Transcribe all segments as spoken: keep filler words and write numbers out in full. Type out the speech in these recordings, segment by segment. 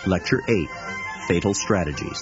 Lecture eight, Fatal Strategies.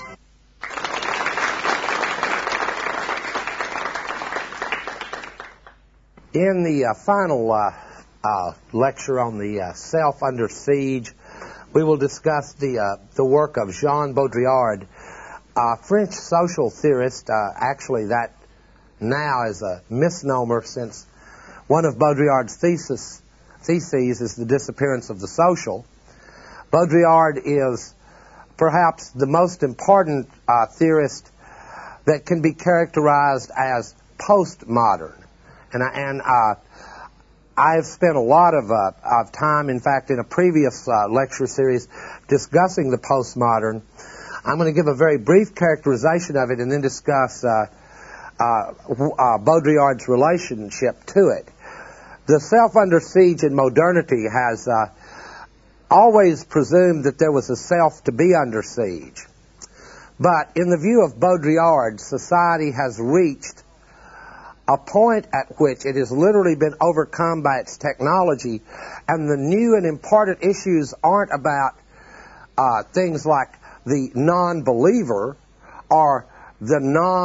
In the uh, final uh, uh, lecture on the uh, self under siege, we will discuss the uh, the work of Jean Baudrillard, a French social theorist. Uh, actually, that now is a misnomer, since one of Baudrillard's thesis, theses is the disappearance of the social. Baudrillard is perhaps the most important uh, theorist that can be characterized as postmodern. And, I, and uh, I've spent a lot of, uh, of time, in fact, in a previous uh, lecture series discussing the postmodern. I'm going to give a very brief characterization of it and then discuss uh, uh, uh, Baudrillard's relationship to it. The self under siege in modernity has uh, always presumed that there was a self to be under siege. But in the view of Baudrillard, society has reached a point at which it has literally been overcome by its technology, and the new and important issues aren't about uh, things like the non-believer or the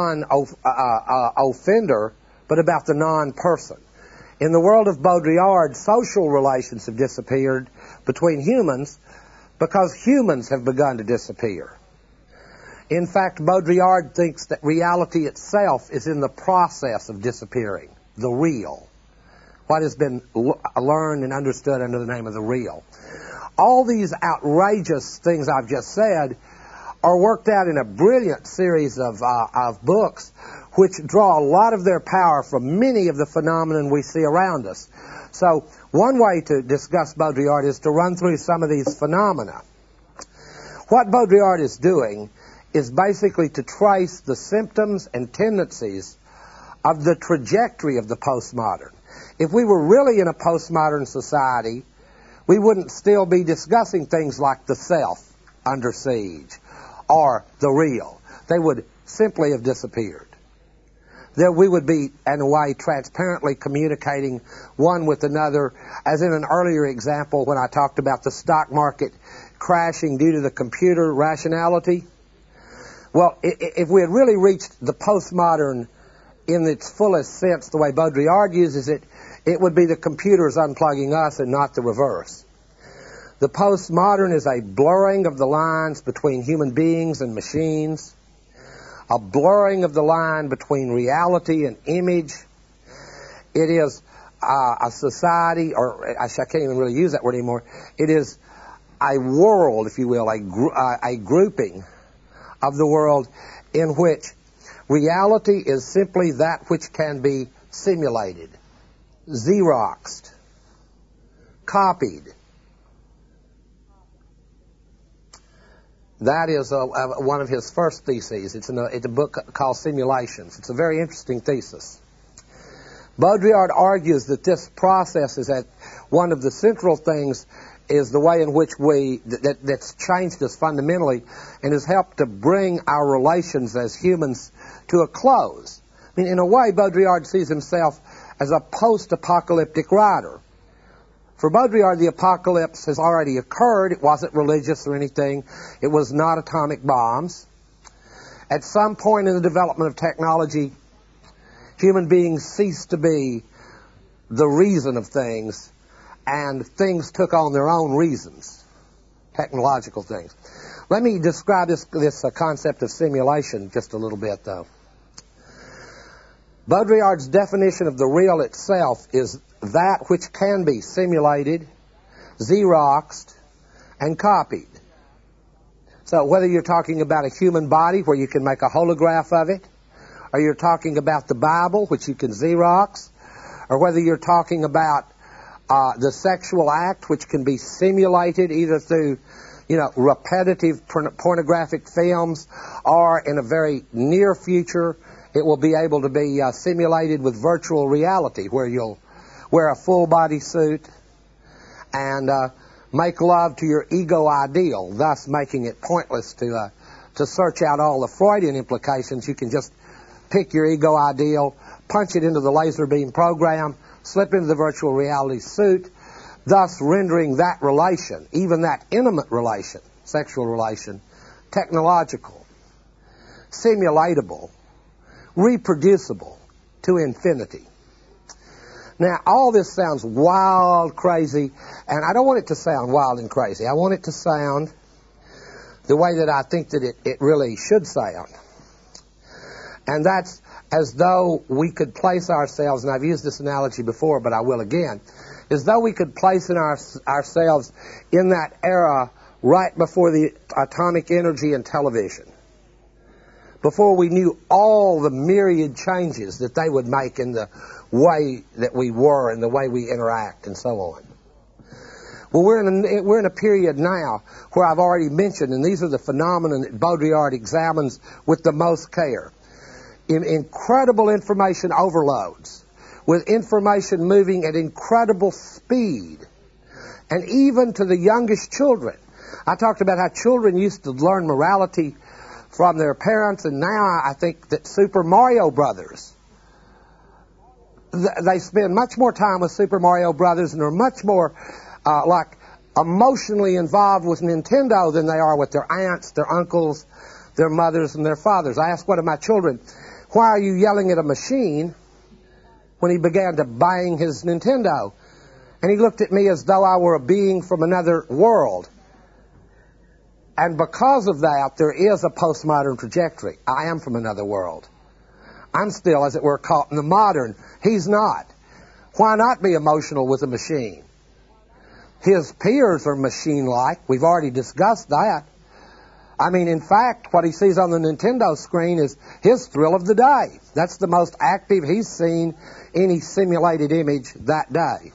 non-offender, but about the non-person. In the world of Baudrillard, social relations have disappeared between humans because humans have begun to disappear. In fact, Baudrillard thinks that reality itself is in the process of disappearing, the real, what has been l- learned and understood under the name of the real. All these outrageous things I've just said are worked out in a brilliant series of, uh, of books which draw a lot of their power from many of the phenomena we see around us. So one way to discuss Baudrillard is to run through some of these phenomena. What Baudrillard is doing is basically to trace the symptoms and tendencies of the trajectory of the postmodern. If we were really in a postmodern society, we wouldn't still be discussing things like the self under siege or the real. They would simply have disappeared. There we would be, in a way, transparently communicating one with another, as in an earlier example when I talked about the stock market crashing due to the computer rationality. Well, if we had really reached the postmodern in its fullest sense, the way Baudrillard uses it, it would be the computers unplugging us and not the reverse. The postmodern is a blurring of the lines between human beings and machines, a blurring of the line between reality and image. It is uh, a society, or I can't even really use that word anymore. It is a world, if you will, a, gr- uh, a grouping of the world in which reality is simply that which can be simulated, Xeroxed, copied. That is a, a, one of his first theses. It's, in a, it's a book called Simulations. It's a very interesting thesis. Baudrillard argues that this process is that one of the central things is the way in which we, that, that's changed us fundamentally and has helped to bring our relations as humans to a close. I mean, in a way, Baudrillard sees himself as a post-apocalyptic writer. For Baudrillard, the apocalypse has already occurred. It wasn't religious or anything. It was not atomic bombs. At some point in the development of technology, human beings ceased to be the reason of things, and things took on their own reasons, technological things. Let me describe this, this uh, concept of simulation just a little bit, though. Baudrillard's definition of the real itself is that which can be simulated, Xeroxed, and copied. So whether you're talking about a human body where you can make a holograph of it, or you're talking about the Bible, which you can Xerox, or whether you're talking about Uh, the sexual act, which can be simulated either through, you know, repetitive porn- pornographic films, or in a very near future, it will be able to be uh, simulated with virtual reality, where you'll wear a full body suit and uh, make love to your ego ideal, thus making it pointless to uh, to search out all the Freudian implications. You can just pick your ego ideal, punch it into the laser beam program, slip into the virtual reality suit, thus rendering that relation, even that intimate relation, sexual relation, technological, simulatable, reproducible to infinity. Now, all this sounds wild, crazy, and I don't want it to sound wild and crazy. I want it to sound the way that I think that it, it really should sound. And that's as though we could place ourselves, and I've used this analogy before, but I will again, as though we could place in our, ourselves in that era right before the atomic energy and television, before we knew all the myriad changes that they would make in the way that we were and the way we interact and so on. Well, we're in a, we're in a period now where I've already mentioned, and these are the phenomena that Baudrillard examines with the most care. In incredible information overloads, with information moving at incredible speed, and even to the youngest children. I talked about how children used to learn morality from their parents, and now I think that Super Mario Brothers, they spend much more time with Super Mario Brothers and are much more uh, like emotionally involved with Nintendo than they are with their aunts, their uncles, their mothers, and their fathers. I asked one of my children, "Why are you yelling at a machine?" when he began to bang his Nintendo. And he looked at me as though I were a being from another world. And because of that, there is a postmodern trajectory. I am from another world. I'm still, as it were, caught in the modern. He's not. Why not be emotional with a machine? His peers are machine-like. We've already discussed that. I mean, in fact, what he sees on the Nintendo screen is his thrill of the day. That's the most active he's seen any simulated image that day.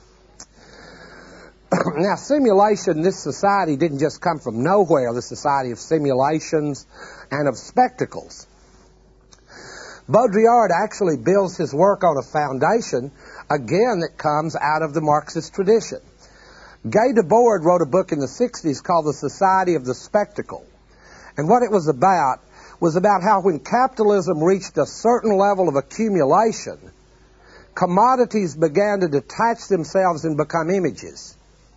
Now, simulation, this society didn't just come from nowhere, the society of simulations and of spectacles. Baudrillard actually builds his work on a foundation, again, that comes out of the Marxist tradition. Guy Debord wrote a book in the sixties called The Society of the Spectacle. And what it was about was about how when capitalism reached a certain level of accumulation, commodities began to detach themselves and become images.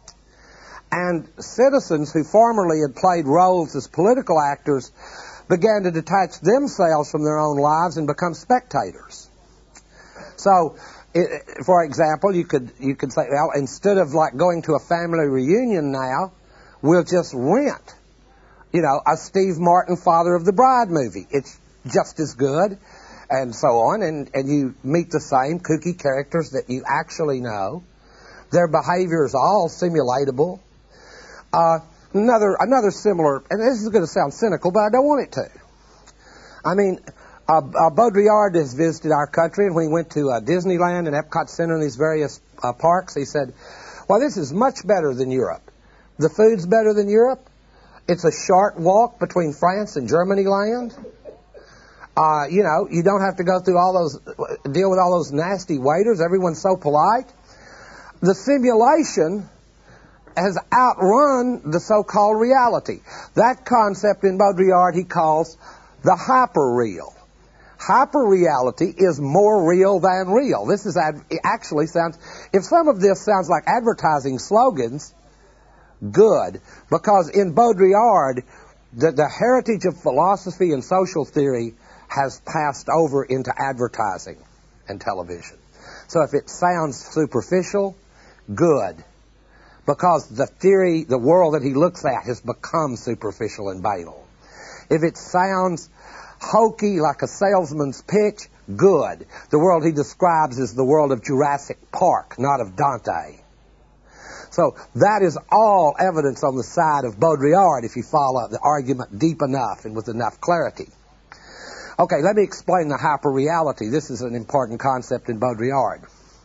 And citizens who formerly had played roles as political actors began to detach themselves from their own lives and become spectators. So, it, for example, you could you could say, well, instead of like going to a family reunion now, we'll just rent, you know, a Steve Martin Father of the Bride movie. It's just as good, and so on, and, and you meet the same kooky characters that you actually know. Their behavior is all simulatable. Uh, another another similar, and this is going to sound cynical, but I don't want it to. I mean, uh, uh, Baudrillard has visited our country, and when he went to uh, Disneyland and Epcot Center and these various uh, parks, he said, well, this is much better than Europe. The food's better than Europe. It's a short walk between France and Germany land. Uh, you know, you don't have to go through all those, deal with all those nasty waiters. Everyone's so polite. The simulation has outrun the so-called reality. That concept in Baudrillard he calls the hyper-real. Hyper-reality is more real than real. This is ad- it actually sounds, if some of this sounds like advertising slogans, good, because in Baudrillard, the, the heritage of philosophy and social theory has passed over into advertising and television. So if it sounds superficial, good, because the theory, the world that he looks at has become superficial and banal. If it sounds hokey, like a salesman's pitch, good. The world he describes is the world of Jurassic Park, not of Dante. So that is all evidence on the side of Baudrillard if you follow the argument deep enough and with enough clarity. Okay, let me explain the hyperreality. This is an important concept in Baudrillard.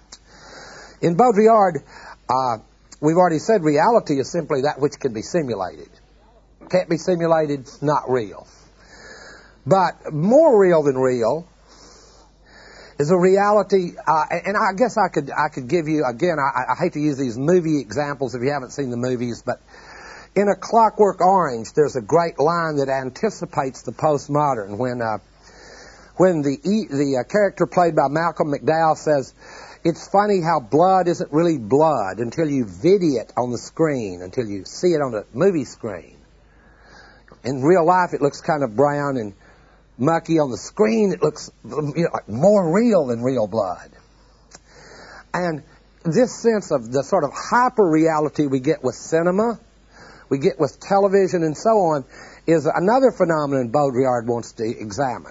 In Baudrillard, uh, we've already said reality is simply that which can be simulated. Can't be simulated, not real. But more real than real is a reality, uh, and I guess I could I could give you, again, I, I hate to use these movie examples if you haven't seen the movies, but in A Clockwork Orange, there's a great line that anticipates the postmodern when uh, when the the uh, character played by Malcolm McDowell says, it's funny how blood isn't really blood until you video it on the screen, until you see it on the movie screen. In real life, it looks kind of brown and mucky. On the screen, it looks, you know, like more real than real blood. And this sense of the sort of hyper-reality we get with cinema, we get with television and so on, is another phenomenon Baudrillard wants to examine.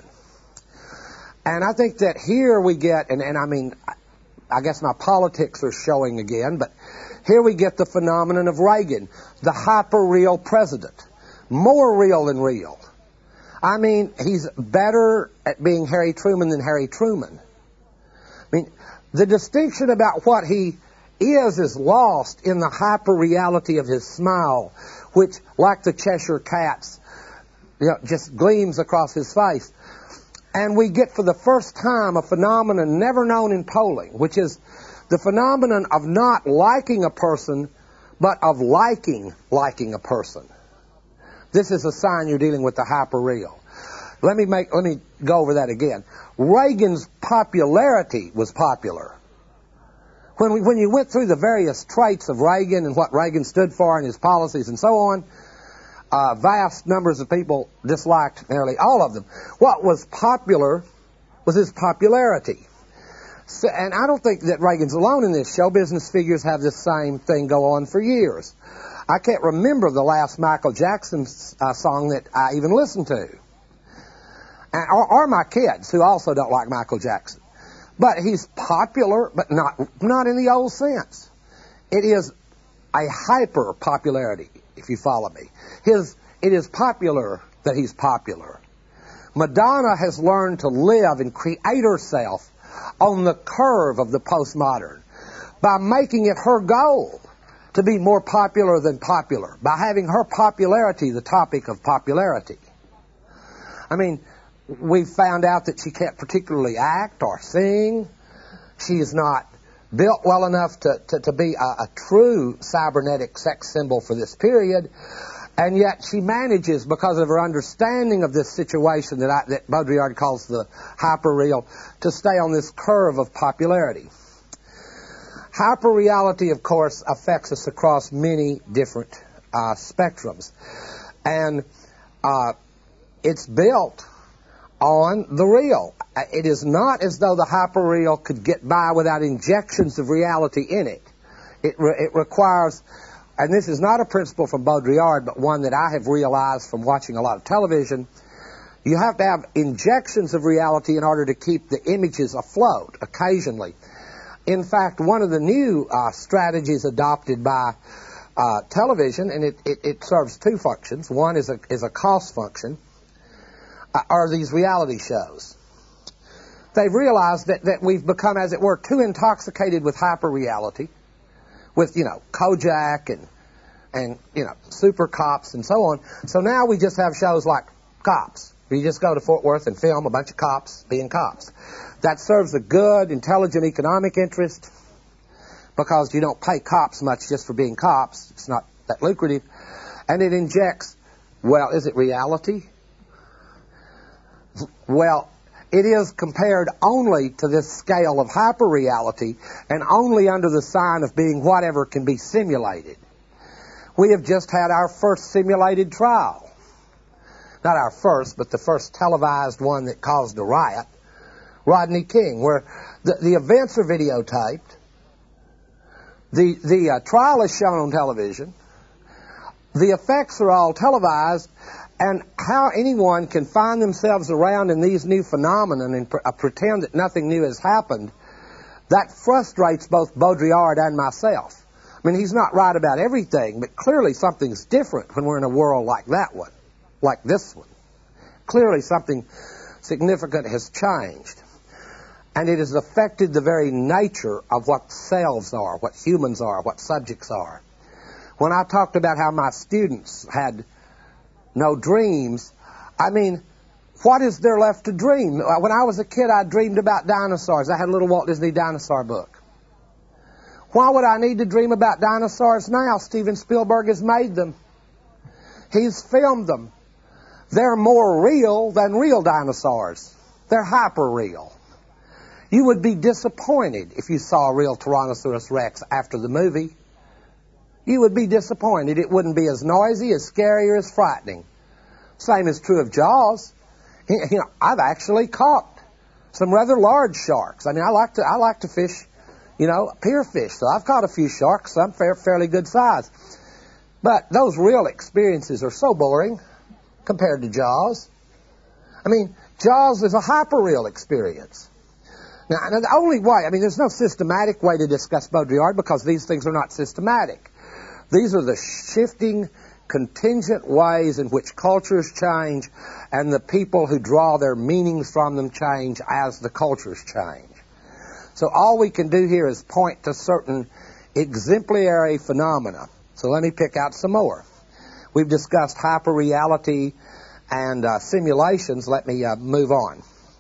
And I think that here we get, and, and I mean, I guess my politics are showing again, but here we get the phenomenon of Reagan, the hyper-real president. More real than real. I mean, he's better at being Harry Truman than Harry Truman. I mean, the distinction about what he is is lost in the hyper-reality of his smile, which, like the Cheshire Cat's, you know, just gleams across his face. And we get for the first time a phenomenon never known in polling, which is the phenomenon of not liking a person, but of liking liking a person. This is a sign you're dealing with the hyper-real. Let me make, let me go over that again. Reagan's popularity was popular. When we, when you went through the various traits of Reagan and what Reagan stood for and his policies and so on, uh, vast numbers of people disliked nearly all of them. What was popular was his popularity. So, and I don't think that Reagan's alone in this. Show business figures have this same thing go on for years. I can't remember the last Michael Jackson uh, song that I even listened to. And, or, or my kids, who also don't like Michael Jackson. But he's popular, but not not in the old sense. It is a hyper popularity, if you follow me. His it is popular that he's popular. Madonna has learned to live and create herself on the curve of the postmodern by making it her goal to be more popular than popular, by having her popularity the topic of popularity. I mean, we've found out that she can't particularly act or sing. She is not built well enough to, to, to be a, a true cybernetic sex symbol for this period, and yet she manages, because of her understanding of this situation that, I, that Baudrillard calls the hyper-real, to stay on this curve of popularity. Hyper-reality, of course, affects us across many different uh, spectrums. And uh, it's built on the real. It is not as though the hyper-real could get by without injections of reality in it. It, re- it requires, and this is not a principle from Baudrillard, but one that I have realized from watching a lot of television, you have to have injections of reality in order to keep the images afloat occasionally. In fact, one of the new uh, strategies adopted by uh, television, and it, it, it serves two functions. One is a, is a cost function, uh, are these reality shows. They've realized that, that we've become, as it were, too intoxicated with hyper-reality, with, you know, Kojak and, and, you know, Super Cops and so on. So now we just have shows like Cops, where you just go to Fort Worth and film a bunch of cops being cops. That serves a good, intelligent economic interest because you don't pay cops much just for being cops. It's not that lucrative. And it injects, well, is it reality? Well, it is compared only to this scale of hyper-reality and only under the sign of being whatever can be simulated. We have just had our first simulated trial. Not our first, but the first televised one that caused a riot. Rodney King, where the, the events are videotaped, the, the uh, trial is shown on television, the effects are all televised, and how anyone can find themselves around in these new phenomena and pr- uh, pretend that nothing new has happened, that frustrates both Baudrillard and myself. I mean, he's not right about everything, but clearly something's different when we're in a world like that one, like this one. Clearly something significant has changed. And it has affected the very nature of what selves are, what humans are, what subjects are. When I talked about how my students had no dreams, I mean, what is there left to dream? When I was a kid, I dreamed about dinosaurs. I had a little Walt Disney dinosaur book. Why would I need to dream about dinosaurs now? Steven Spielberg has made them. He's filmed them. They're more real than real dinosaurs. They're hyper-real. You would be disappointed if you saw a real Tyrannosaurus Rex after the movie. You would be disappointed. It wouldn't be as noisy, as scary, or as frightening. Same is true of Jaws. You know, I've actually caught some rather large sharks. I mean, I like to I like to fish, you know, pier fish. So I've caught a few sharks, some fair, fairly good size. But those real experiences are so boring compared to Jaws. I mean, Jaws is a hyper-real experience. Now, the only way, I mean, there's no systematic way to discuss Baudrillard because these things are not systematic. These are the shifting, contingent ways in which cultures change and the people who draw their meanings from them change as the cultures change. So all we can do here is point to certain exemplary phenomena. So let me pick out some more. We've discussed hyperreality and uh, simulations. Let me uh, move on.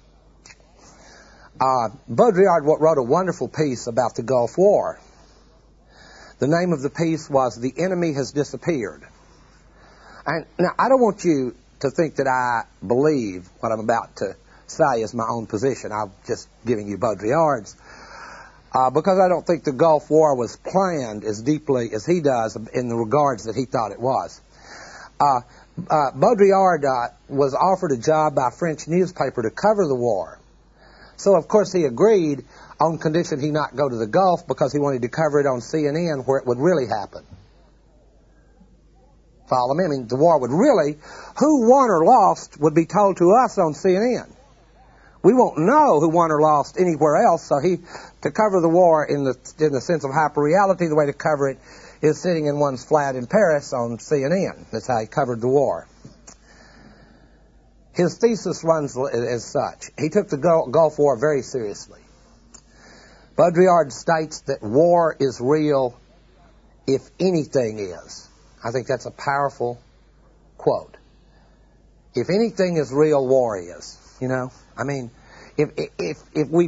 Uh, Baudrillard wrote a wonderful piece about the Gulf War. The name of the piece was "The Enemy Has Disappeared." And now, I don't want you to think that I believe what I'm about to say is my own position. I'm just giving you Baudrillard's. Uh, because I don't think the Gulf War was planned as deeply as he does in the regards that he thought it was. Uh, uh, Baudrillard uh, was offered a job by a French newspaper to cover the war. So, of course, he agreed on condition he not go to the Gulf because he wanted to cover it on C N N where it would really happen. Follow me? I mean, the war would really, who won or lost would be told to us on C N N. We won't know who won or lost anywhere else, so he, to cover the war in the in the sense of hyperreality, the way to cover it is sitting in one's flat in Paris on C N N. That's how he covered the war. His thesis runs as such. He took the Gulf War very seriously. Baudrillard states that war is real if anything is. I think that's a powerful quote. If anything is real, war is. You know, I mean, if if if we,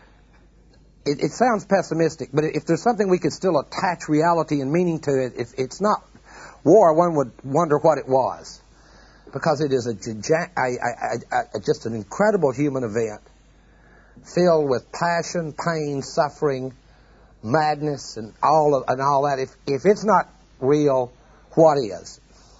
it, it sounds pessimistic, but if there's something we could still attach reality and meaning to it, if it's not war, one would wonder what it was. Because it is a, a, a, a, just an incredible human event filled with passion, pain, suffering, madness, and all of, and all that. If if it's not real, what is?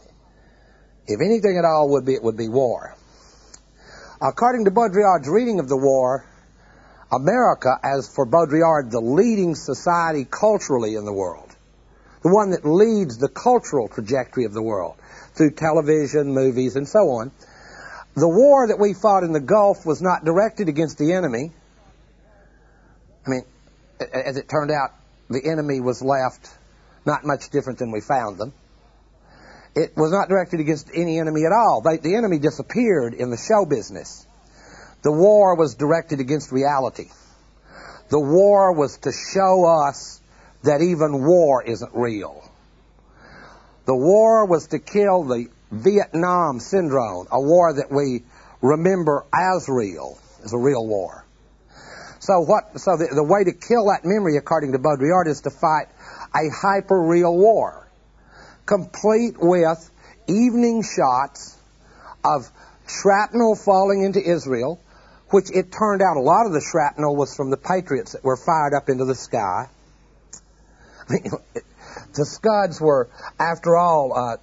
If anything at all would be, it would be war. According to Baudrillard's reading of the war, America, as for Baudrillard, the leading society culturally in the world, the one that leads the cultural trajectory of the world, through television, movies, and so on. The war that we fought in the Gulf was not directed against the enemy. I mean, as it turned out, the enemy was left not much different than we found them. It was not directed against any enemy at all. They, the enemy disappeared in the show business. The war was directed against reality. The war was to show us that even war isn't real. The war was to kill the Vietnam syndrome, a war that we remember as real, as a real war. So what? So the, the way to kill that memory, according to Baudrillard, is to fight a hyper-real war, complete with evening shots of shrapnel falling into Israel, which it turned out a lot of the shrapnel was from the Patriots that were fired up into the sky. I mean, the Scuds were, after all, uh,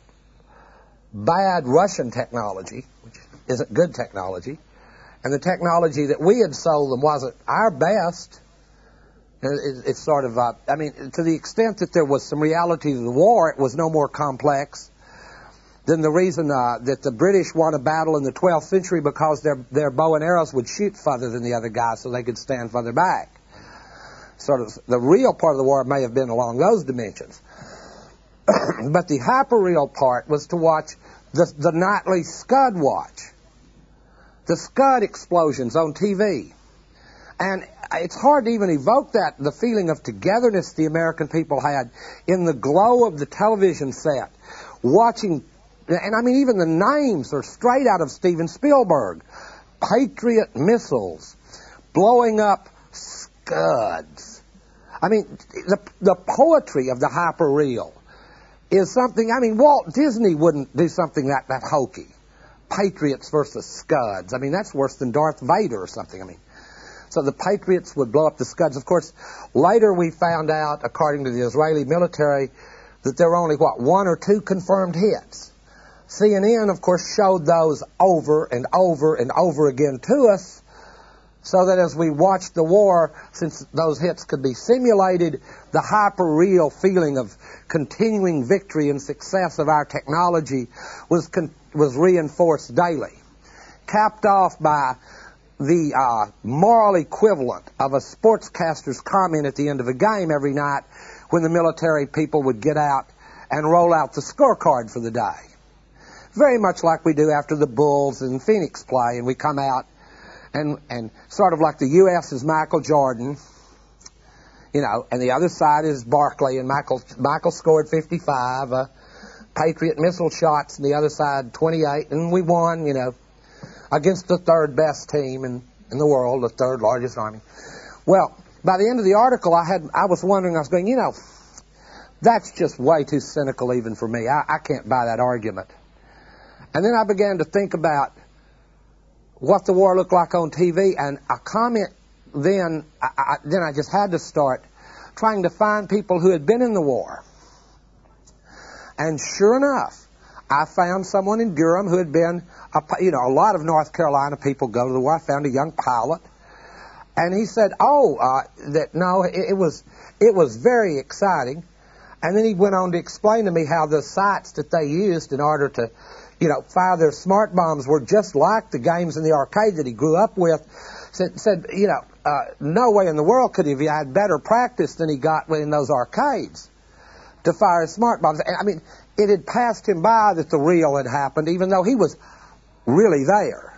bad Russian technology, which isn't good technology, and the technology that we had sold them wasn't our best. It, it's sort of, uh, I mean, to the extent that there was some reality to the war, it was no more complex than the reason uh, that the British won a battle in the twelfth century because their, their bow and arrows would shoot further than the other guys so they could stand further back. Sort of the real part of the war may have been along those dimensions. But the hyper-real part was to watch the, the nightly Scud watch, the Scud explosions on T V. And it's hard to even evoke that, the feeling of togetherness the American people had in the glow of the television set, watching, and I mean even the names are straight out of Steven Spielberg. Patriot missiles, blowing up Scuds. I mean, the, the poetry of the hyper-real is something, I mean, Walt Disney wouldn't do something that, that hokey. Patriots versus Scuds. I mean, that's worse than Darth Vader or something. I mean, so the Patriots would blow up the Scuds. Of course, later we found out, according to the Israeli military, that there were only, what, one or two confirmed hits. C N N, of course, showed those over and over and over again to us, so that as we watched the war, since those hits could be simulated, the hyper-real feeling of continuing victory and success of our technology was con- was reinforced daily, capped off by the uh, moral equivalent of a sportscaster's comment at the end of a game every night when the military people would get out and roll out the scorecard for the day. Very much like we do after the Bulls and Phoenix play, and we come out and and sort of like the U S is Michael Jordan, you know, and the other side is Barkley, and Michael Michael scored fifty-five, uh, Patriot missile shots, and the other side twenty-eight, and we won, you know, against the third best team in, in the world, the third largest army. Well, by the end of the article, I had I was wondering, I was going, you know, that's just way too cynical even for me. I, I can't buy that argument. And then I began to think about what the war looked like on T V, and a comment then, I, I, then I just had to start trying to find people who had been in the war. And sure enough, I found someone in Durham who had been, a, you know, a lot of North Carolina people go to the war. I found a young pilot, and he said, oh, uh, that no, it, it was it was very exciting. And then he went on to explain to me how the sites that they used in order to, you know, fire their smart bombs were just like the games in the arcade that he grew up with. Said, said you know, uh, no way in the world could he have had better practice than he got in those arcades to fire his smart bombs. And, I mean, it had passed him by that the real had happened, even though he was really there.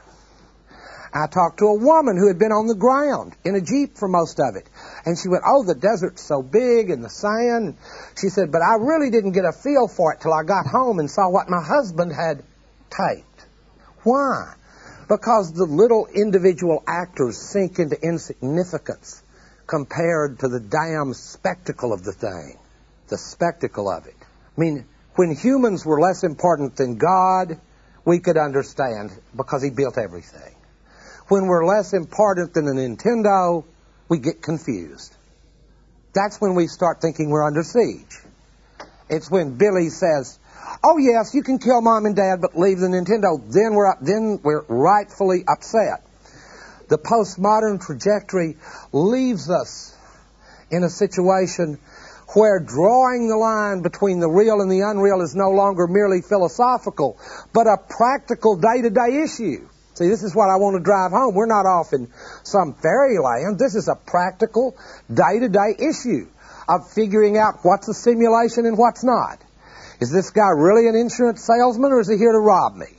I talked to a woman who had been on the ground in a Jeep for most of it. And she went, oh, the desert's so big and the sand. She said, but I really didn't get a feel for it till I got home and saw what my husband had taped. Why? Because the little individual actors sink into insignificance compared to the damn spectacle of the thing, the spectacle of it. I mean, when humans were less important than God, we could understand because he built everything. When we're less important than a Nintendo, we get confused. That's when we start thinking we're under siege. It's when Billy says, oh yes, you can kill mom and dad, but leave the Nintendo. Then we're up, then we're rightfully upset. The postmodern trajectory leaves us in a situation where drawing the line between the real and the unreal is no longer merely philosophical, but a practical day-to-day issue. See, this is what I want to drive home. We're not off in some fairyland. This is a practical, day-to-day issue of figuring out what's a simulation and what's not. Is this guy really an insurance salesman, or is he here to rob me?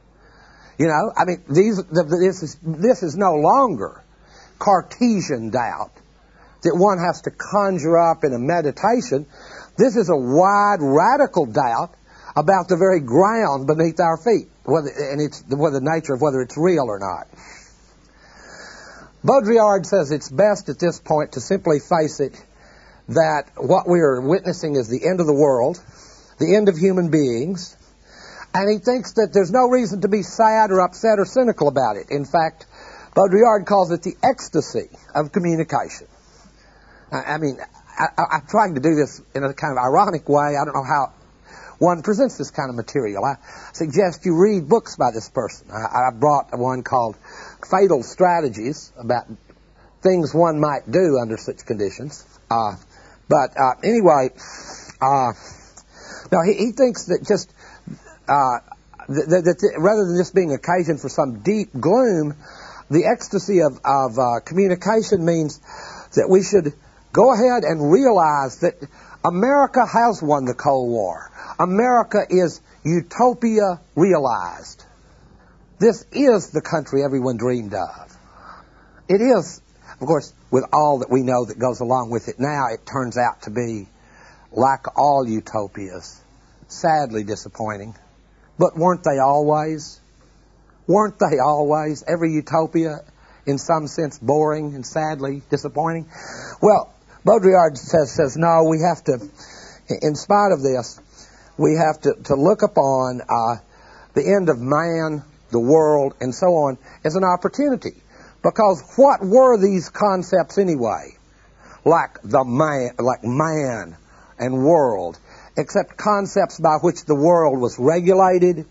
You know, I mean, these, this is, this is no longer Cartesian doubt that one has to conjure up in a meditation. This is a wide, radical doubt about the very ground beneath our feet, whether, and it's the, whether the nature of whether it's real or not. Baudrillard says it's best at this point to simply face it that what we are witnessing is the end of the world, the end of human beings, and he thinks that there's no reason to be sad or upset or cynical about it. In fact, Baudrillard calls it the ecstasy of communication. I, I mean, I, I, I'm trying to do this in a kind of ironic way. I don't know how one presents this kind of material. I suggest you read books by this person. I, I brought one called Fatal Strategies, about things one might do under such conditions. Uh, but uh, anyway, uh, no, he, he thinks that just uh, that, that, that rather than this being occasion for some deep gloom, the ecstasy of, of uh, communication means that we should go ahead and realize that America has won the Cold War. America is utopia realized. This is the country everyone dreamed of. It is, of course, with all that we know that goes along with it now, it turns out to be, like all utopias, sadly disappointing. But weren't they always? Weren't they always? Every utopia, in some sense, boring and sadly disappointing? Well, Baudrillard says, says no, we have to, in spite of this, we have to, to look upon uh, the end of man, the world, and so on as an opportunity. Because what were these concepts anyway? Like the man, like man and world, except concepts by which the world was regulated,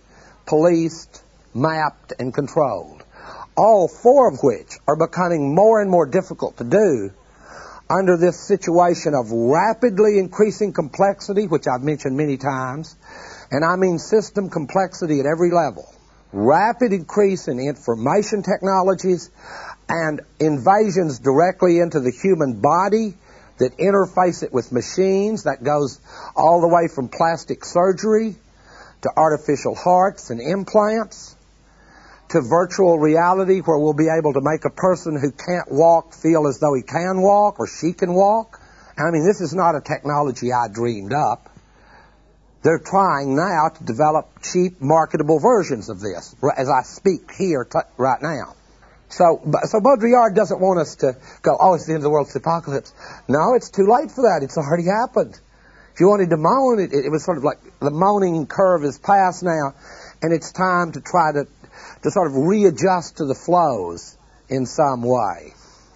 policed, mapped, and controlled, all four of which are becoming more and more difficult to do under this situation of rapidly increasing complexity, which I've mentioned many times, and I mean system complexity at every level. Rapid increase in information technologies and invasions directly into the human body that interface it with machines. That goes all the way from plastic surgery to artificial hearts and implants to virtual reality, where we'll be able to make a person who can't walk feel as though he can walk or she can walk. I mean, this is not a technology I dreamed up. They're trying now to develop cheap, marketable versions of this, as I speak here t- right now. So, so Baudrillard doesn't want us to go, oh, it's the end of the world, it's the apocalypse. No, it's too late for that. It's already happened. If you wanted to moan, it, it was sort of like the moaning curve is past now, and it's time to try to, to sort of readjust to the flows in some way.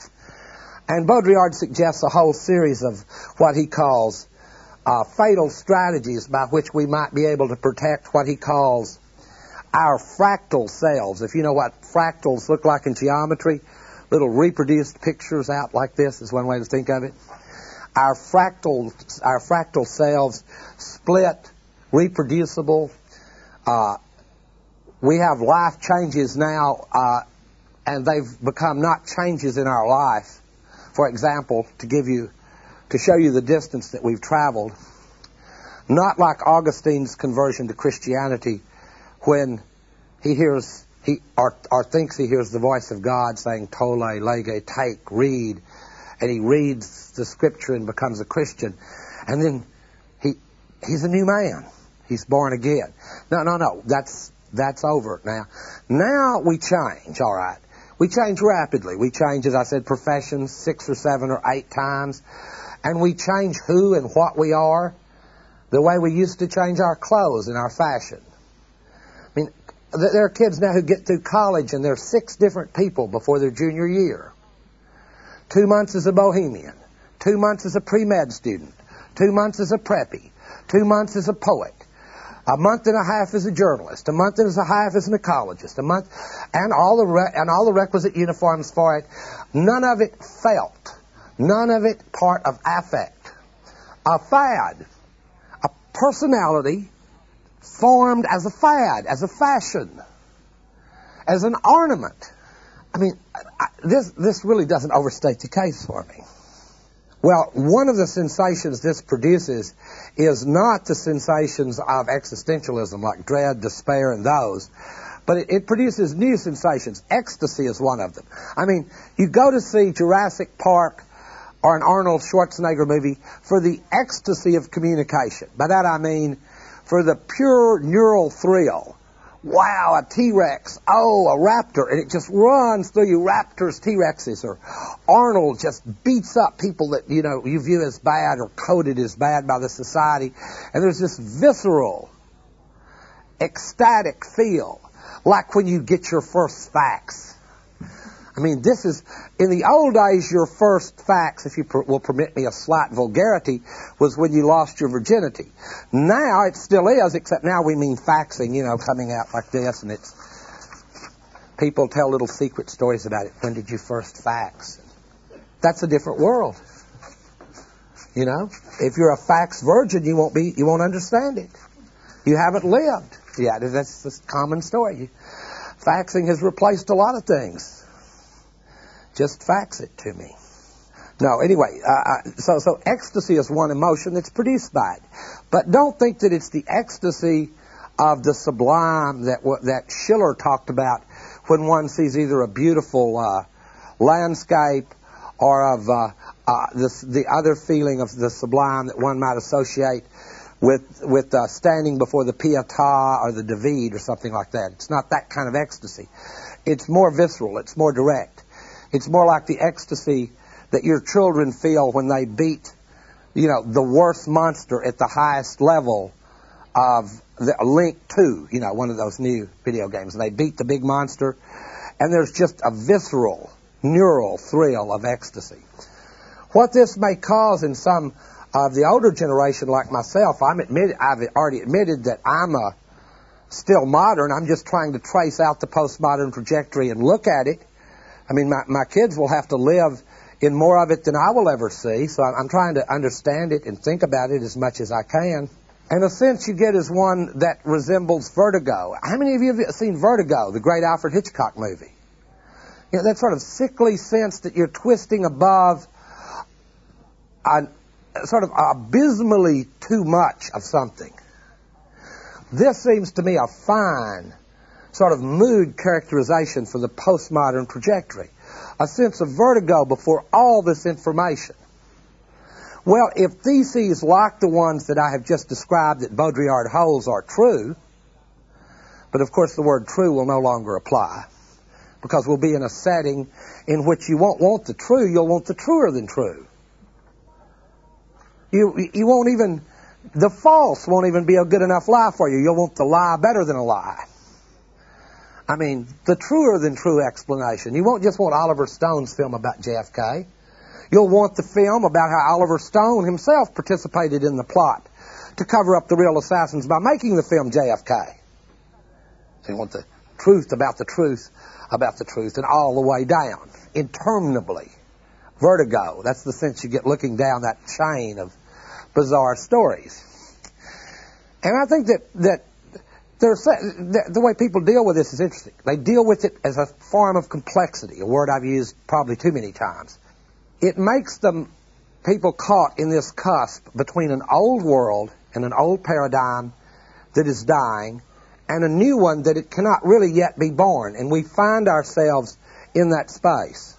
And Baudrillard suggests a whole series of what he calls uh, fatal strategies by which we might be able to protect what he calls our fractal selves. If you know what fractals look like in geometry, little reproduced pictures out like this is one way to think of it. Our fractal, our fractal selves, split, reproducible. Uh, we have life changes now, uh, and they've become not changes in our life. For example, to give you, to show you the distance that we've traveled, not like Augustine's conversion to Christianity, when he hears, he or, or thinks he hears the voice of God saying, "Tole, lege, take, read," and he reads the scripture and becomes a Christian, and then he he's a new man. He's born again. No, no, no. That's that's over now. Now we change. All right, we change rapidly. We change, as I said, professions six or seven or eight times, and we change who and what we are, the way we used to change our clothes and our fashion. I mean, there are kids now who get through college and they're six different people before their junior year. Two months as a bohemian. Two months as a pre-med student. Two months as a preppy. Two months as a poet. A month and a half as a journalist. A month and a half as an ecologist. A month, and all the re- and all the requisite uniforms for it. None of it felt. None of it part of affect. A fad. A personality formed as a fad, as a fashion, as an ornament. I mean, I, this this really doesn't overstate the case for me. Well, one of the sensations this produces is not the sensations of existentialism like dread, despair, and those, but it, it produces new sensations. Ecstasy is one of them. I mean, you go to see Jurassic Park or an Arnold Schwarzenegger movie for the ecstasy of communication. By that I mean for the pure neural thrill. Wow, a T-Rex. Oh, a raptor. And it just runs through you. Raptors, T-Rexes, or Arnold just beats up people that, you know, you view as bad or coded as bad by the society. And there's this visceral, ecstatic feel, like when you get your first fax. I mean, this is, in the old days, your first fax, if you per, will permit me a slight vulgarity, was when you lost your virginity. Now, it still is, except now we mean faxing, you know, coming out like this, and it's, people tell little secret stories about it. When did you first fax? That's a different world. You know? If you're a fax virgin, you won't be, you won't understand it. You haven't lived. Yeah, that's a common story. Faxing has replaced a lot of things. Just fax it to me. No, anyway, uh, so so ecstasy is one emotion that's produced by it. But don't think that it's the ecstasy of the sublime that that Schiller talked about when one sees either a beautiful uh, landscape or of uh, uh, the, the other feeling of the sublime that one might associate with with uh, standing before the Pietà or the David or something like that. It's not that kind of ecstasy. It's more visceral. It's more direct. It's more like the ecstasy that your children feel when they beat, you know, the worst monster at the highest level of the Link two, you know, one of those new video games. And they beat the big monster, and there's just a visceral, neural thrill of ecstasy. What this may cause in some of the older generation like myself, I'm admitted, I've already admitted that I'm a still modern. I'm just trying to trace out the postmodern trajectory and look at it. I mean, my, my kids will have to live in more of it than I will ever see, so I'm trying to understand it and think about it as much as I can. And the sense you get is one that resembles Vertigo. How many of you have seen Vertigo, the great Alfred Hitchcock movie? You know, that sort of sickly sense that you're twisting above a, sort of abysmally too much of something. This seems to me a fine sort of mood characterization for the postmodern trajectory. A sense of vertigo before all this information. Well, if theses like the ones that I have just described that Baudrillard holds are true, but of course the word true will no longer apply, because we'll be in a setting in which you won't want the true, you'll want the truer than true. You, you won't even, the false won't even be a good enough lie for you. You'll want the lie better than a lie. I mean, the truer than true explanation. You won't just want Oliver Stone's film about J F K. You'll want the film about how Oliver Stone himself participated in the plot to cover up the real assassins by making the film J F K. So you want the truth about the truth about the truth and all the way down, interminably. Vertigo, that's the sense you get looking down that chain of bizarre stories. And I think that, that there's, the, the way people deal with this is interesting. They deal with it as a form of complexity, a word I've used probably too many times. It makes them people caught in this cusp between an old world and an old paradigm that is dying and a new one that it cannot really yet be born. And we find ourselves in that space.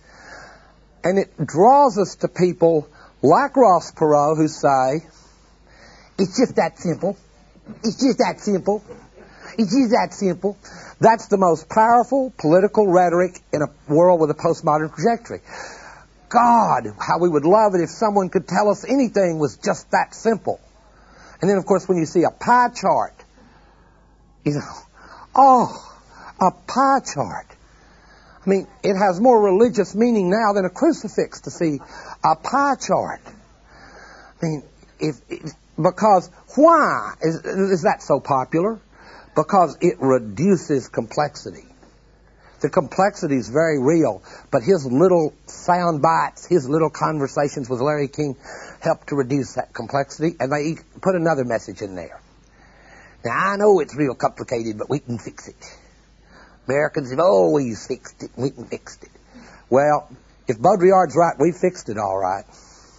And it draws us to people like Ross Perot who say, it's just that simple. It's just that simple. It's just that simple. That's the most powerful political rhetoric in a world with a postmodern trajectory. God, how we would love it if someone could tell us anything was just that simple. And then, of course, when you see a pie chart, you know, oh, a pie chart. I mean, it has more religious meaning now than a crucifix to see a pie chart. I mean, if, if because why is, is that so popular? Because it reduces complexity. The complexity is very real, but his little sound bites, his little conversations with Larry King helped to reduce that complexity, and they put another message in there. Now, I know it's real complicated, but we can fix it. Americans have always fixed it, and we can fix it. Well, if Baudrillard's right, we fixed it all right.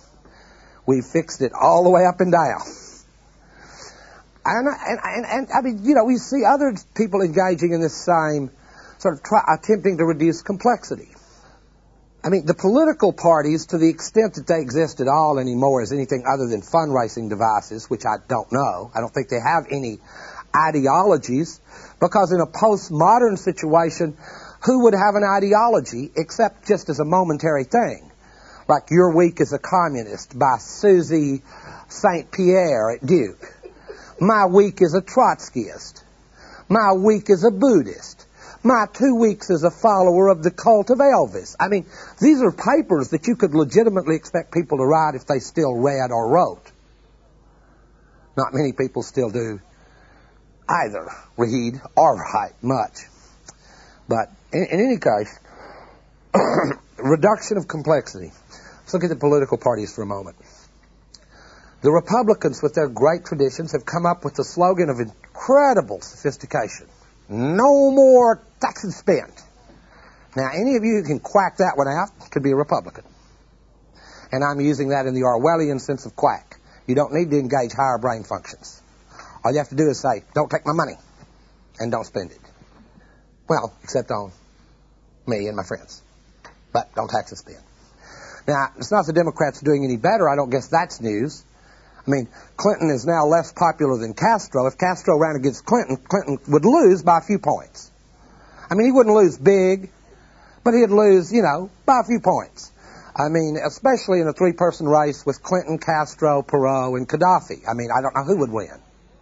We fixed it all the way up and down. And, and, and, and I mean, you know, we see other people engaging in this same sort of try, attempting to reduce complexity. I mean, the political parties, to the extent that they exist at all anymore as anything other than fundraising devices, which I don't know. I don't think they have any ideologies, because in a postmodern situation, who would have an ideology except just as a momentary thing? Like Your Week as a Communist by Susie Saint Pierre at Duke. My Week is a Trotskyist. My Week is a Buddhist. My two weeks as a follower of the cult of Elvis. I mean, these are papers that you could legitimately expect people to write if they still read or wrote. Not many people still do either read or write much. But in, in any case, reduction of complexity. Let's look at the political parties for a moment. The Republicans, with their great traditions, have come up with the slogan of incredible sophistication. No more tax and spend. Now, any of you who can quack that one out could be a Republican. And I'm using that in the Orwellian sense of quack. You don't need to engage higher brain functions. All you have to do is say, don't take my money and don't spend it. Well, except on me and my friends. But don't tax and spend. Now, it's not the Democrats doing any better. I don't guess that's news. I mean, Clinton is now less popular than Castro. If Castro ran against Clinton, Clinton would lose by a few points. I mean, he wouldn't lose big, but he'd lose, you know, by a few points. I mean, especially in a three-person race with Clinton, Castro, Perot, and Gaddafi. I mean, I don't know who would win.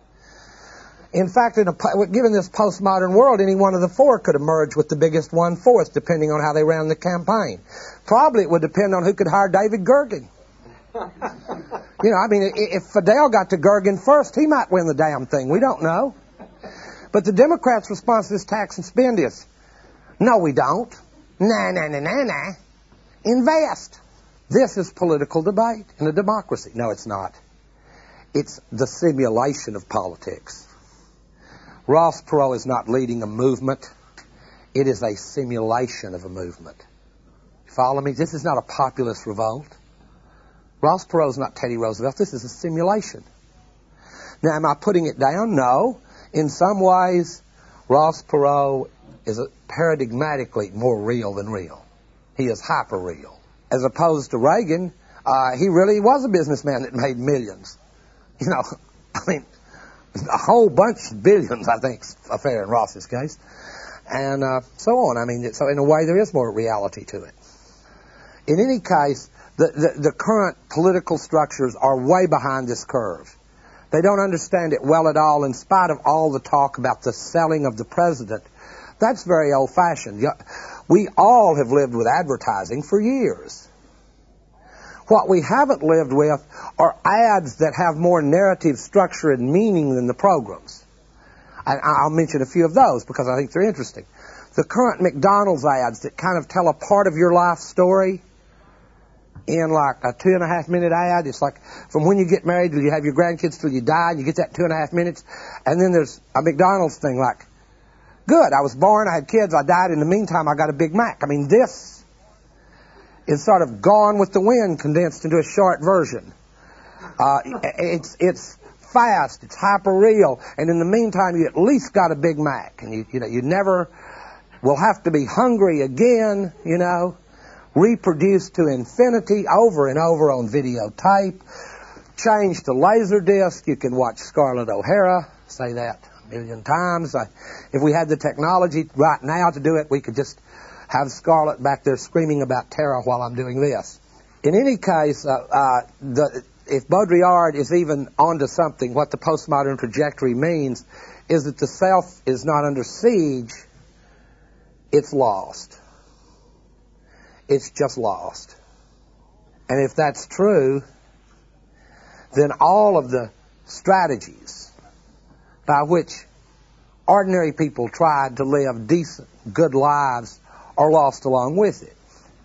In fact, in a, given this postmodern world, any one of the four could emerge with the biggest one-fourth, depending on how they ran the campaign. Probably it would depend on who could hire David Gergen. You know, I mean, if Fidel got to Gergen first, he might win the damn thing. We don't know. But the Democrats' response to this tax and spend is, no, we don't. Nah, nah, nah, nah, nah. Invest. This is political debate in a democracy. No, it's not. It's the simulation of politics. Ross Perot is not leading a movement. It is a simulation of a movement. You follow me? This is not a populist revolt. Ross Perot is not Teddy Roosevelt. This is a simulation. Now, am I putting it down? No. In some ways, Ross Perot is a paradigmatically more real than real. He is hyper-real. As opposed to Reagan, uh, he really was a businessman that made millions. You know, I mean, a whole bunch of billions, I think, is fair in Ross's case. And uh, so on. I mean, so in a way, there is more reality to it. In any case, the, the, the current political structures are way behind this curve. They don't understand it well at all, in spite of all the talk about the selling of the president. That's very old-fashioned. We all have lived with advertising for years. What we haven't lived with are ads that have more narrative structure and meaning than the programs. And I'll mention a few of those because I think they're interesting. The current McDonald's ads that kind of tell a part of your life story in like a two and a half minute ad. It's like from when you get married till you have your grandkids till you die, and you get that two and a half minutes. And then there's a McDonald's thing like, good, I was born, I had kids, I died, in the meantime I got a Big Mac. I mean, this is sort of Gone with the Wind condensed into a short version. Uh, it's it's fast, it's hyper-real, and in the meantime you at least got a Big Mac. And you, you know, you never will have to be hungry again, you know. Reproduced to infinity over and over on videotape. Changed to Laserdisc. You can watch Scarlett O'Hara. Say that a million times. I, if we had the technology right now to do it, we could just have Scarlett back there screaming about Tara while I'm doing this. In any case, uh, uh, the, if Baudrillard is even onto something, what the postmodern trajectory means is that the self is not under siege, it's lost. It's just lost. And if that's true, then all of the strategies by which ordinary people tried to live decent, good lives are lost along with it.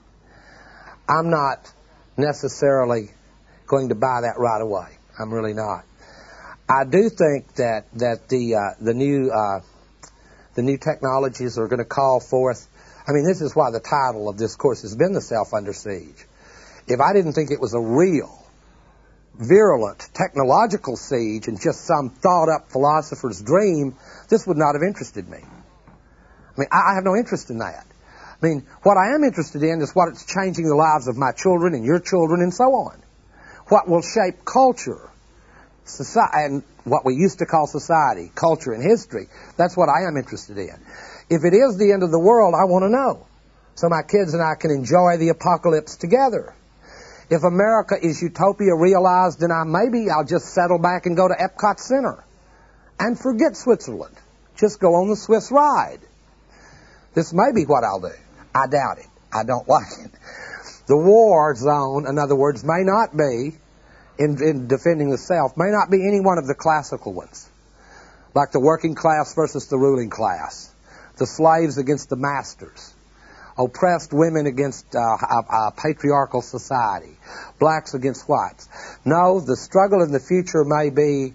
I'm not necessarily going to buy that right away. I'm really not. I do think that that the uh, the new uh, the new technologies are going to call forth. I mean, this is why the title of this course has been The Self Under Siege. If I didn't think it was a real, virulent, technological siege and just some thought-up philosopher's dream, this would not have interested me. I mean, I have no interest in that. I mean, what I am interested in is what it's changing the lives of my children and your children and so on. What will shape culture, society, and what we used to call society, culture and history. That's what I am interested in. If it is the end of the world, I want to know, so my kids and I can enjoy the apocalypse together. If America is utopia realized, then I maybe I'll just settle back and go to Epcot Center and forget Switzerland. Just go on the Swiss ride. This may be what I'll do. I doubt it. I don't like it. The war zone, in other words, may not be, in, in defending the self, may not be any one of the classical ones, like the working class versus the ruling class. The slaves against the masters, oppressed women against uh, a, a patriarchal society, blacks against whites. No, the struggle in the future may be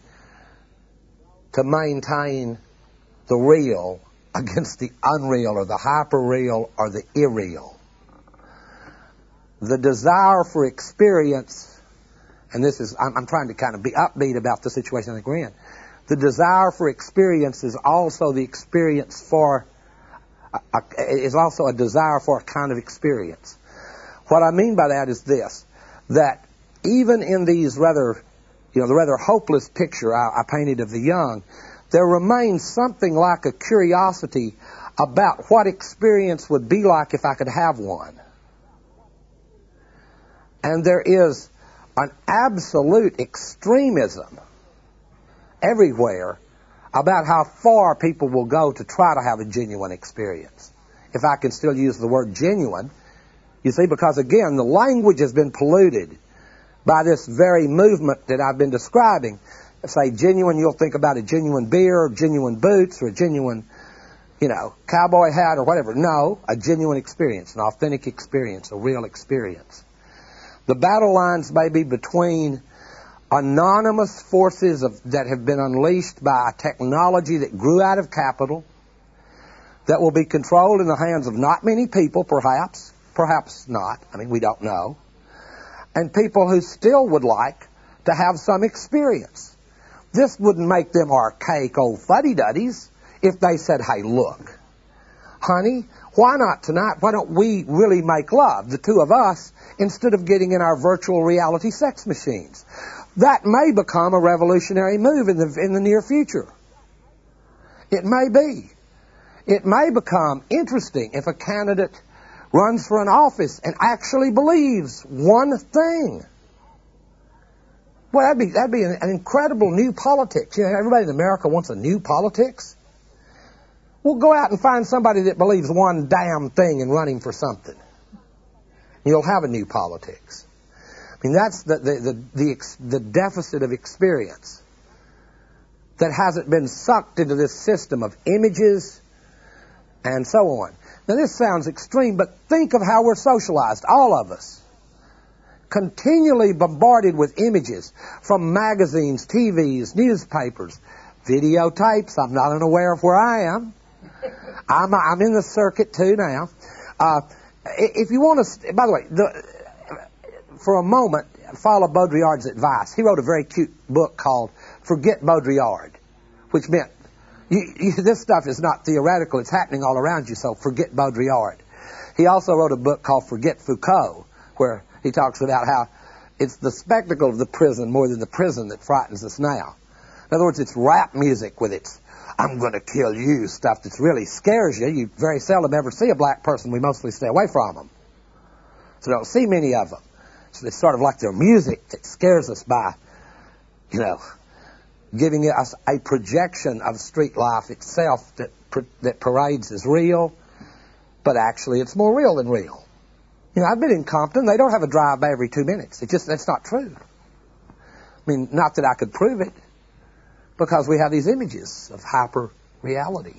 to maintain the real against the unreal or the hyper-real or the irreal. The desire for experience, and this is, I'm, I'm trying to kind of be upbeat about the situation I think we're in. The desire for experience is also the experience for A, is also a desire for a kind of experience. What I mean by that is this, that even in these rather, you know, the rather hopeless picture I, I painted of the young, there remains something like a curiosity about what experience would be like if I could have one. And there is an absolute extremism everywhere about how far people will go to try to have a genuine experience. If I can still use the word genuine, you see, because again, the language has been polluted by this very movement that I've been describing. say genuine, you'll think about a genuine beer, or genuine boots, or a genuine, you know, cowboy hat or whatever. No, a genuine experience, an authentic experience, a real experience. The battle lines may be between anonymous forces of, that have been unleashed by a technology that grew out of capital, that will be controlled in the hands of not many people, perhaps, perhaps not. I mean, we don't know. And people who still would like to have some experience. This wouldn't make them archaic old fuddy-duddies if they said, hey, look, honey, why not tonight? Why don't we really make love, the two of us, instead of getting in our virtual reality sex machines? That may become a revolutionary move in the, in the near future. It may be. It may become interesting if a candidate runs for an office and actually believes one thing. Well, that'd be, that'd be an, an incredible new politics. You know, everybody in America wants a new politics. Well, go out and find somebody that believes one damn thing and run him for something. You'll have a new politics. I mean, that's the, the, the, the, the deficit of experience that hasn't been sucked into this system of images and so on. Now, this sounds extreme, but think of how we're socialized, all of us. Continually bombarded with images from magazines, T Vs, newspapers, videotapes. I'm not unaware of where I am. I'm, I'm in the circuit too now. Uh, if you want to, by the way, the, for a moment, follow Baudrillard's advice. He wrote a very cute book called Forget Baudrillard, which meant you, you, this stuff is not theoretical. It's happening all around you, so forget Baudrillard. He also wrote a book called Forget Foucault, where he talks about how it's the spectacle of the prison more than the prison that frightens us now. In other words, it's rap music with its I'm going to kill you stuff that really scares you. You very seldom ever see a black person. We mostly stay away from them. So don't see many of them. So it's sort of like their music that scares us by, you know, giving us a projection of street life itself that that parades as real, but actually it's more real than real. You know, I've been in Compton. They don't have a drive-by every two minutes. It just, that's not true. I mean, not that I could prove it, because we have these images of hyper-reality.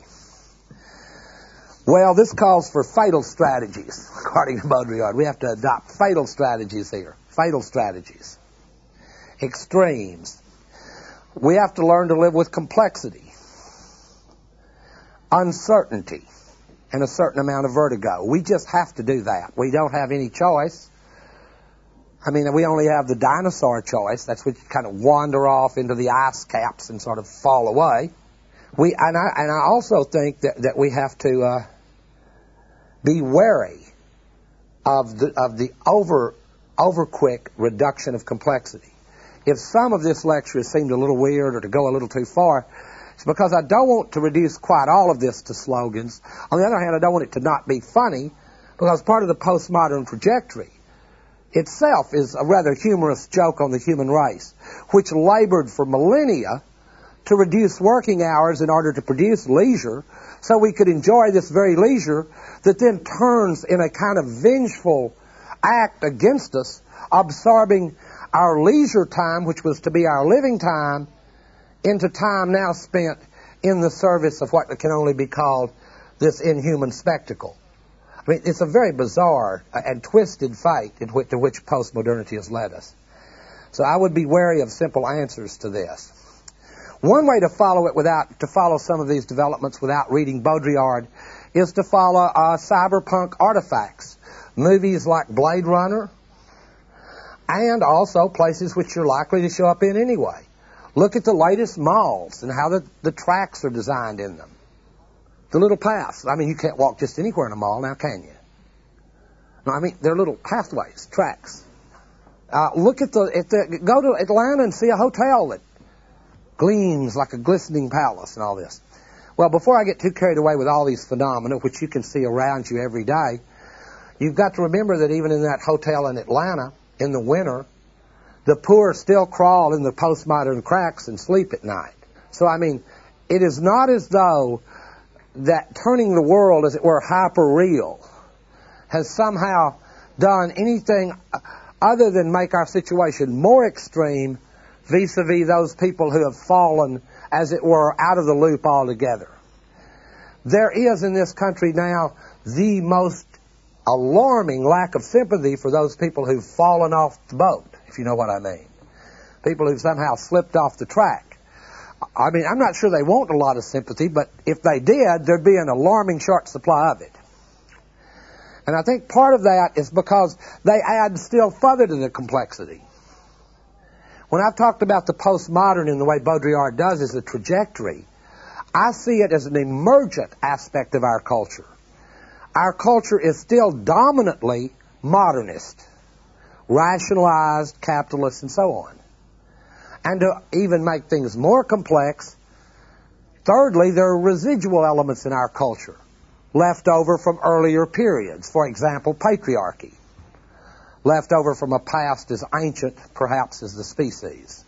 Well, this calls for fatal strategies, according to Baudrillard. We have to adopt fatal strategies here. Fatal strategies. Extremes. We have to learn to live with complexity, uncertainty, and a certain amount of vertigo. We just have to do that. We don't have any choice. I mean, we only have the dinosaur choice. That's when you kind of wander off into the ice caps and sort of fall away. We and I, and I also think that, that we have to uh, be wary of the of the over over quick reduction of complexity. If some of this lecture has seemed a little weird or to go a little too far, it's because I don't want to reduce quite all of this to slogans. On the other hand, I don't want it to not be funny, because part of the postmodern trajectory itself is a rather humorous joke on the human race, which labored for millennia to reduce working hours in order to produce leisure, so we could enjoy this very leisure that then turns in a kind of vengeful act against us, absorbing our leisure time, which was to be our living time, into time now spent in the service of what can only be called this inhuman spectacle. I mean, it's a very bizarre and twisted fate in which, to which postmodernity has led us. So I would be wary of simple answers to this. One way to follow it without, to follow some of these developments without reading Baudrillard is to follow uh, cyberpunk artifacts. Movies like Blade Runner, and also places which you're likely to show up in anyway. Look at the latest malls and how the, the tracks are designed in them. The little paths. I mean, you can't walk just anywhere in a mall now, can you? No, I mean, they're little pathways, tracks. Uh, look at the, at the, go to Atlanta and see a hotel that gleams like a glistening palace and all this. Well, before I get too carried away with all these phenomena, which you can see around you every day, you've got to remember that even in that hotel in Atlanta, in the winter, the poor still crawl in the postmodern cracks and sleep at night. So, I mean, it is not as though that turning the world, as it were, hyper-real has somehow done anything other than make our situation more extreme vis-a-vis those people who have fallen, as it were, out of the loop altogether. There is in this country now the most alarming lack of sympathy for those people who've fallen off the boat, if you know what I mean. People who've somehow slipped off the track. I mean, I'm not sure they want a lot of sympathy, but if they did, there'd be an alarming short supply of it. And I think part of that is because they add still further to the complexity. When I've talked about the postmodern in the way Baudrillard does as a trajectory, I see it as an emergent aspect of our culture. Our culture is still dominantly modernist, rationalized, capitalist, and so on. And to even make things more complex, thirdly, there are residual elements in our culture left over from earlier periods. For example, patriarchy, left over from a past as ancient, perhaps, as the species.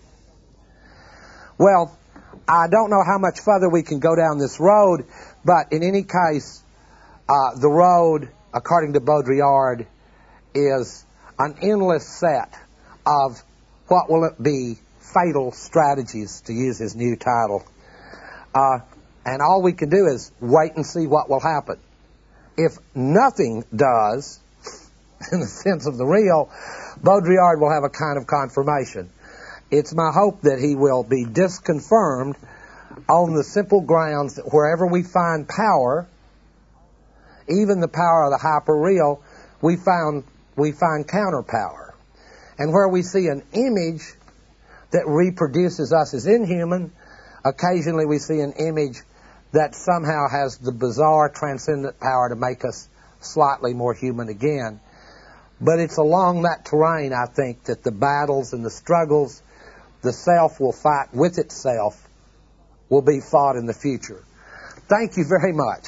Well, I don't know how much further we can go down this road, but in any case, uh, the road, according to Baudrillard, is an endless set of what will it be, fatal strategies, to use his new title. Uh, and all we can do is wait and see what will happen. If nothing does, in the sense of the real, Baudrillard will have a kind of confirmation. It's my hope that he will be disconfirmed on the simple grounds that wherever we find power, even the power of the hyper-real, we found we find counterpower. And where we see an image that reproduces us as inhuman, occasionally we see an image that somehow has the bizarre transcendent power to make us slightly more human again. But it's along that terrain, I think, that the battles and the struggles the self will fight with itself will be fought in the future. Thank you very much.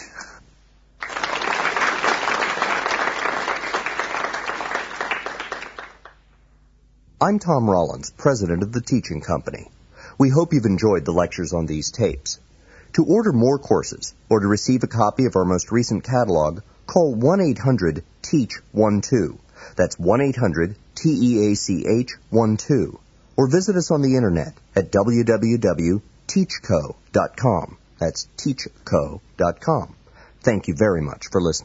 I'm Tom Rollins, president of the Teaching Company. We hope you've enjoyed the lectures on these tapes. To order more courses or to receive a copy of our most recent catalog, call one eight hundred teach twelve. That's one eight hundred T E A C H one two. Or visit us on the internet at w w w dot teach co dot com. That's teach co dot com. Thank you very much for listening.